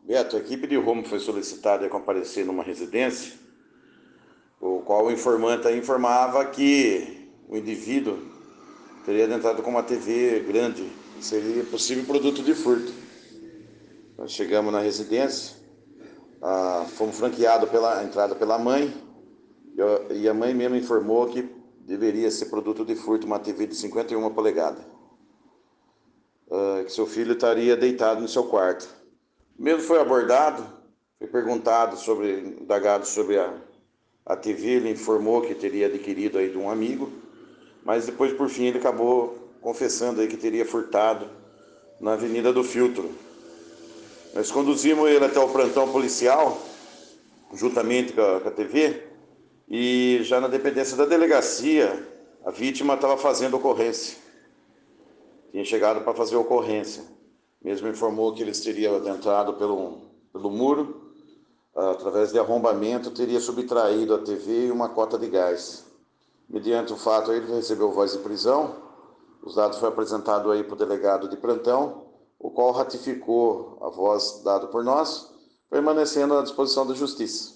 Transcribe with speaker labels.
Speaker 1: Beto, a equipe de Roma foi solicitada a comparecer numa residência, o qual o informante informava que o indivíduo teria entrado com uma TV grande, seria possível produto de furto. Nós chegamos na residência, fomos franqueados pela entrada pela mãe, e a mãe mesmo informou que deveria ser produto de furto uma TV de 51 polegadas, que seu filho estaria deitado no seu quarto. Mesmo foi abordado, foi perguntado indagado sobre a TV, ele informou que teria adquirido aí de um amigo, mas depois por fim ele acabou confessando aí que teria furtado na Avenida do Filtro. Nós conduzimos ele até o plantão policial, juntamente com a TV, e já na dependência da delegacia, a vítima estava fazendo ocorrência. Tinha chegado para fazer ocorrência. Mesmo informou que eles teriam adentrado pelo muro, através de arrombamento, teria subtraído a TV e uma cota de gás. Mediante o fato, ele recebeu voz de prisão. Os dados foram apresentados aí para o delegado de plantão, o qual ratificou a voz dada por nós, permanecendo à disposição da justiça.